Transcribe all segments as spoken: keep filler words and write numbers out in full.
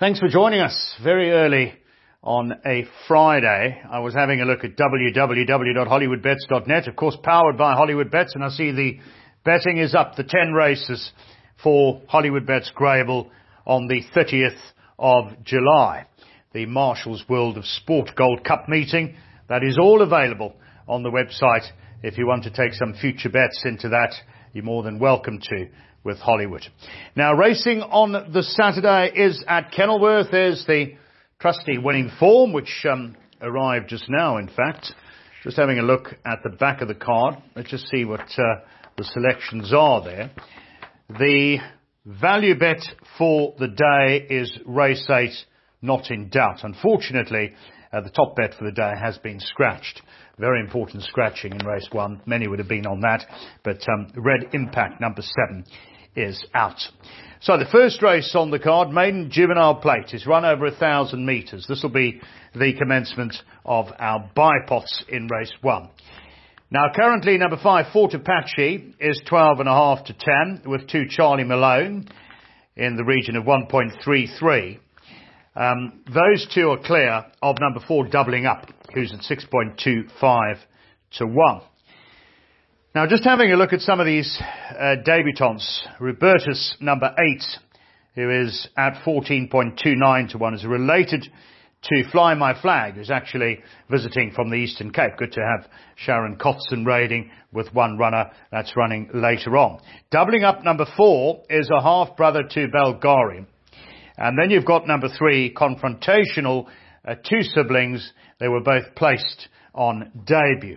Thanks for joining us very early on a Friday. I was having a look at w w w dot hollywood bets dot net, of course powered by Hollywood Bets, and I see the betting is up. The ten races for Hollywood Bets Grable on the thirtieth of July. The Marshall's World of Sport Gold Cup meeting. That is all available on the website. If you want to take some future bets into that, you're more than welcome to with Hollywood. Now, racing on the Saturday is at Kenilworth. There's the trusty winning form, which um, arrived just now, in fact. Just having a look at the back of the card. Let's just see what uh, the selections are there. The value bet for the day is race eight, Not in Doubt. Unfortunately, uh, the top bet for the day has been scratched. Very important scratching in race one. Many would have been on that. But um, Red Impact, number seven, is out. So the first race on the card, Maiden Juvenile Plate, is run over a thousand metres. This will be the commencement of our bipots in race one. Now, currently, number five, Fort Apache, is twelve and a half to ten, with two Charlie Malone in the region of one point three three. Um, those two are clear of number four, Doubling Up, who's at six point two five to one. Now, just having a look at some of these uh, debutants. Robertus, number eight, who is at fourteen point two nine to one, is related to Fly My Flag, who's actually visiting from the Eastern Cape. Good to have Sharon Kotson raiding with one runner. That's running later on. Doubling Up, number four, is a half-brother to Belgari. And then you've got number three, Confrontational, uh, two siblings. They were both placed on debut.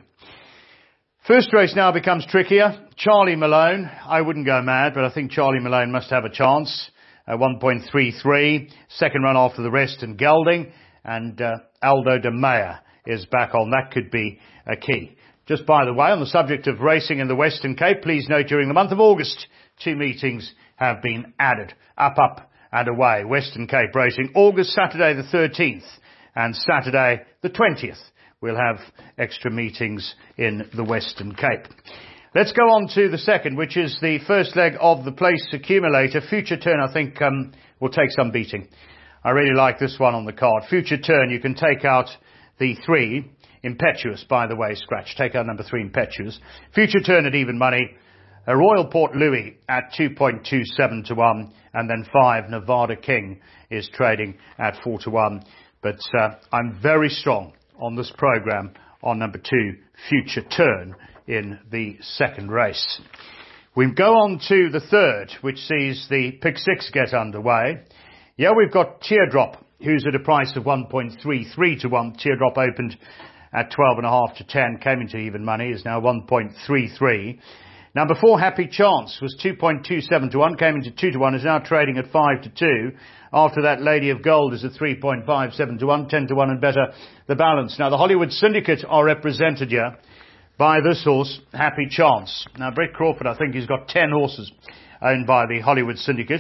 First race now becomes trickier. Charlie Malone, I wouldn't go mad, but I think Charlie Malone must have a chance. Uh, one point three three. Second run after the rest and Gelding. And uh, Aldo de Meyer is back on. That could be a key. Just by the way, on the subject of racing in the Western Cape, please note during the month of August, two meetings have been added. Up, up and away. Western Cape racing. August, Saturday the thirteenth and Saturday the twentieth. We'll have extra meetings in the Western Cape. Let's go on to the second, which is the first leg of the place accumulator. Future Turn, I think, um, will take some beating. I really like this one on the card. Future Turn, you can take out the three. Impetuous, by the way, scratch. Take out number three, Impetuous. Future Turn at even money. A Royal Port Louis at two point two seven to one. And then five, Nevada King, is trading at four to one. But uh, I'm very strong on this program on number two, Future Turn, in the second race. We go on to the third, which sees the pick six get underway. Yeah, we've got Teardrop, who's at a price of one point three three to one. Teardrop opened at twelve and a half to ten, came into even money, is now one point three three. Number four, Happy Chance, was two point two seven to one, came into two to one, is now trading at five to two. After that, Lady of Gold is at three point five seven to one, ten to one and better the balance. Now, the Hollywood Syndicate are represented here by this horse, Happy Chance. Now, Brett Crawford, I think he's got ten horses owned by the Hollywood Syndicate.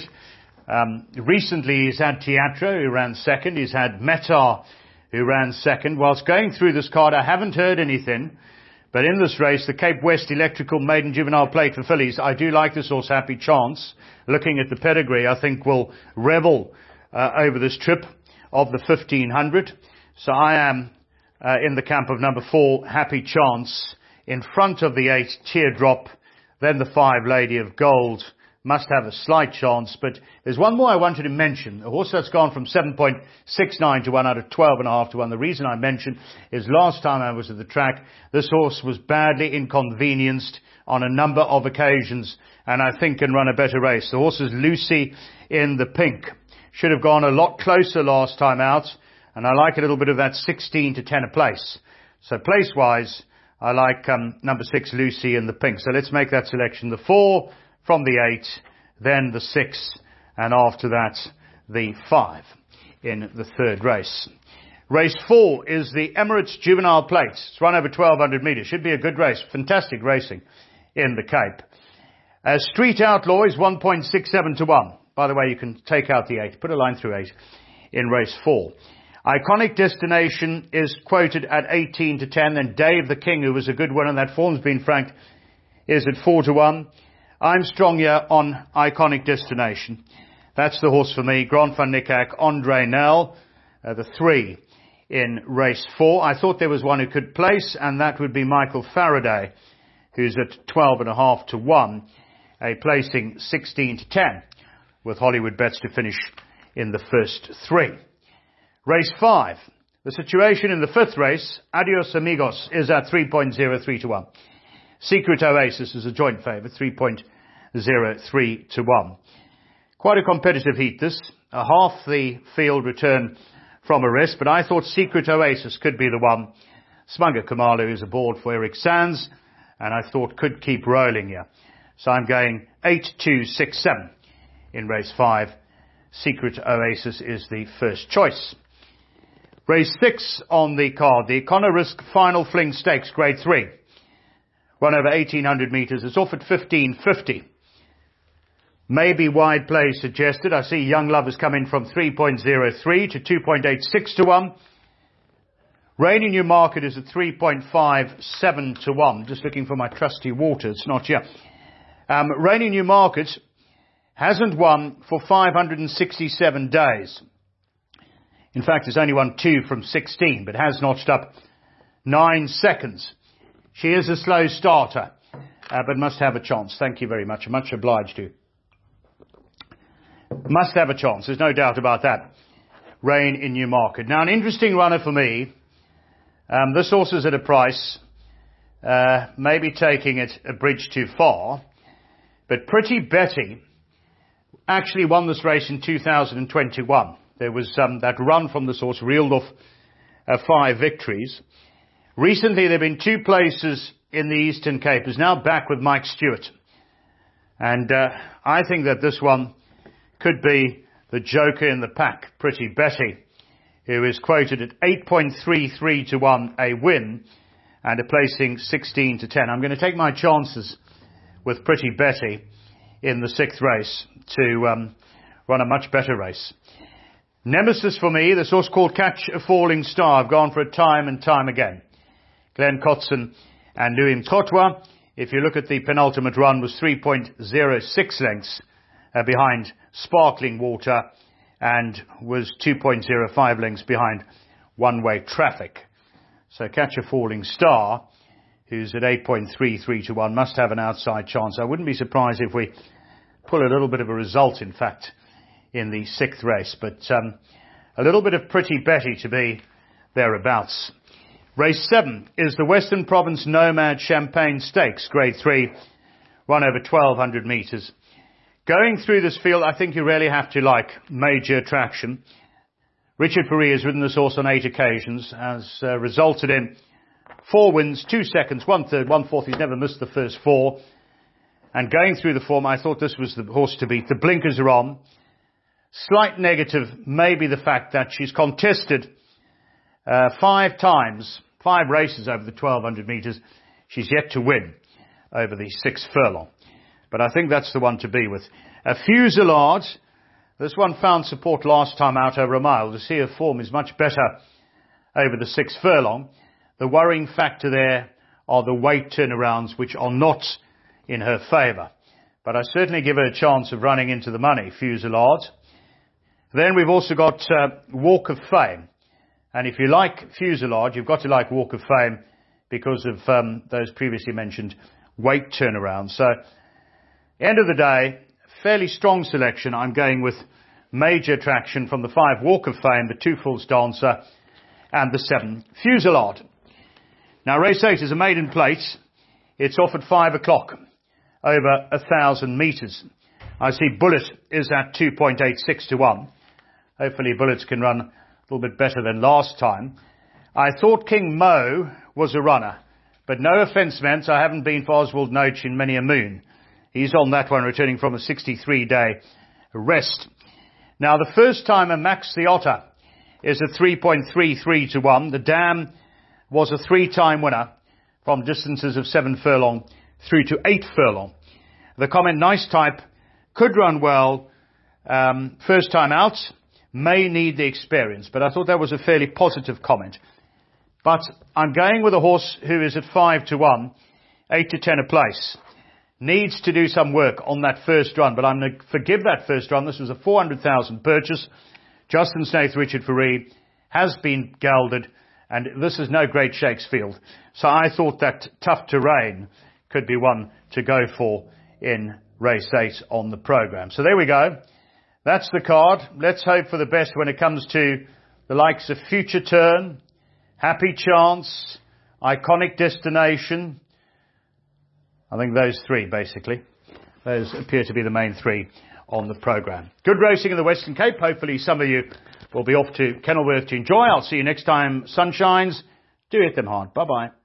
Um, recently, he's had Teatro, who ran second. He's had Metar, who ran second. Whilst going through this card, I haven't heard anything. But in this race, the Cape West Electrical Maiden Juvenile Plate for fillies, I do like this horse, Happy Chance. Looking at the pedigree, I think will revel uh, over this trip of the fifteen hundred. So I am uh, in the camp of number four, Happy Chance, in front of the eight, Teardrop, then the five, Lady of Gold. Must have a slight chance, but there's one more I wanted to mention. A horse that's gone from seven point six nine to one out of twelve and a half to one. The reason I mentioned is last time I was at the track, this horse was badly inconvenienced on a number of occasions, and I think can run a better race. The horse is Lucy in the pink. Should have gone a lot closer last time out, and I like a little bit of that sixteen to ten a place. So place-wise, I like um, number six, Lucy in the pink. So let's make that selection. The four from the eight, then the six, and after that, the five in the third race. Race four is the Emirates Juvenile Plate. It's run over twelve hundred metres. Should be a good race. Fantastic racing in the Cape. Uh, Street Outlaw is one point six seven to one. By the way, you can take out the eight. Put a line through eight in race four. Iconic Destination is quoted at eighteen to ten. Then Dave the King, who was a good winner, and that form's been franked, is at four to one. I'm strong here on Iconic Destination. That's the horse for me. Grant van Niekerk, Andre Nel, uh, the three in race four. I thought there was one who could place, and that would be Michael Faraday, who's at twelve and a half to one, a placing sixteen to ten, with Hollywood Bets to finish in the first three. Race five. The situation in the fifth race, Adios Amigos, is at three point oh three to one. Secret Oasis is a joint favourite, three point oh three to one. Quite a competitive heat this. A half the field return from a rest, but I thought Secret Oasis could be the one. Smunger Kamalu is aboard for Eric Sands, and I thought could keep rolling here. So I'm going eight, two, six, seven in race five. Secret Oasis is the first choice. Race six on the card, the Econorisk Final Fling Stakes, grade three. Run over eighteen hundred metres. It's off at fifteen fifty. Maybe wide play suggested. I see Young Lovers come in from three point oh three to two point eight six to one. Reigning Newmarket is at three point five seven to one. Just looking for my trusty water. It's not here. Um, Reigning Newmarket hasn't won for five hundred sixty-seven days. In fact, it's only won two from sixteen, but has notched up nine seconds. She is a slow starter, uh, but must have a chance. Thank you very much. Much obliged to you. Must have a chance. There's no doubt about that. Reign in Newmarket. Now, an interesting runner for me. Um, this horse is at a price, uh, maybe taking it a bridge too far, but Pretty Betty actually won this race in two thousand twenty-one. There was um, that run from this horse, reeled off uh, five victories. Recently, there have been two places in the Eastern Cape. Is now back with Mike Stewart. And uh, I think that this one could be the joker in the pack, Pretty Betty, who is quoted at eight point three three to one, a win, and a placing sixteen to ten. I'm going to take my chances with Pretty Betty in the sixth race to um, run a much better race. Nemesis for me, this horse called Catch a Falling Star. I've gone for it time and time again. Glenn Kotson and Louis Mkotwa, if you look at the penultimate run, was three point oh six lengths uh, behind Sparkling Water and was two point oh five lengths behind One Way Traffic. So Catch a Falling Star, who's at eight point three three to one, must have an outside chance. I wouldn't be surprised if we pull a little bit of a result, in fact, in the sixth race. But um, a little bit of Pretty Betty to be thereabouts. Race seven is the Western Province Nomad Champagne Stakes, grade three, run over twelve hundred metres. Going through this field, I think you really have to like Major Attraction. Richard Perry has ridden this horse on eight occasions, has uh, resulted in four wins, two seconds, one third, one fourth. He's never missed the first four. And going through the form, I thought this was the horse to beat. The blinkers are on. Slight negative may be the fact that she's contested uh, five times, five races over the twelve hundred metres. She's yet to win over the six furlong. But I think that's the one to be with. A Fusillade. This one found support last time out over a mile. To see her form is much better over the six furlong. The worrying factor there are the weight turnarounds, which are not in her favour. But I certainly give her a chance of running into the money, Fusillade. Then we've also got uh, Walk of Fame. And if you like Fusillade, you've got to like Walk of Fame because of um, those previously mentioned weight turnarounds. So, end of the day, fairly strong selection. I'm going with Major Attraction from the five Walk of Fame, the two Fulls Dancer, and the seven Fusillade. Now, race eight is a maiden plate. It's off at five o'clock, over a thousand metres. I see Bullet is at two point eight six to one. Hopefully Bullets can run a little bit better than last time. I thought King Mo was a runner, but no offence meant, I haven't been for Oswald Noach in many a moon. He's on that one, returning from a sixty-three day rest. Now, the first timer, Max the Otter, is at three point three three to one. The Dam was a three-time winner from distances of seven furlong through to eight furlong. The comment, Nice Type, could run well. Um, first time out, may need the experience. But I thought that was a fairly positive comment. But I'm going with a horse who is at five to one, eight to ten a place. needs to do some work on that first run, but I'm going to forgive that first run. This was a four hundred thousand purchase. Justin Snaith, Richard Fourie has been gelded, and this is no Great Shakes field. So I thought that Tough Terrain could be one to go for in race eight on the program. So there we go. That's the card. Let's hope for the best when it comes to the likes of Future Turn, Happy Chance, Iconic Destination. I think those three, basically. Those appear to be the main three on the program. Good racing in the Western Cape. Hopefully some of you will be off to Kenilworth to enjoy. I'll see you next time. Sun shines. Do hit them hard. Bye-bye.